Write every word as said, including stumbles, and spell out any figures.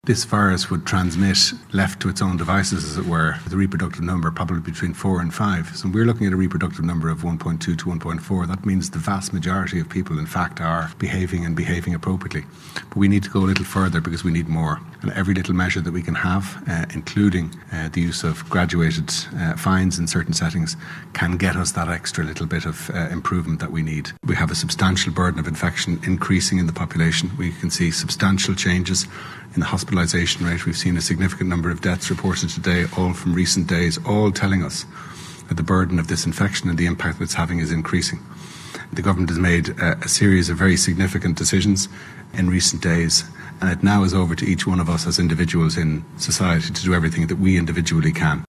This virus would transmit, left to its own devices, as it were, with a reproductive number probably between four and five. So we're looking at a reproductive number of one point two to one point four. That means the vast majority of people, in fact, are behaving and behaving appropriately. But we need to go a little further because we need more. And every little measure that we can have, uh, including uh, the use of graduated uh, fines in certain settings, can get us that extra little bit of uh, improvement that we need. We have a substantial burden of infection increasing in the population. We can see substantial changes in the hospitalisation rate. We've seen a significant number of deaths reported today, all from recent days, all telling us that the burden of this infection and the impact that it's having is increasing. The government has made a, a series of very significant decisions in recent days, and it now is over to each one of us as individuals in society to do everything that we individually can.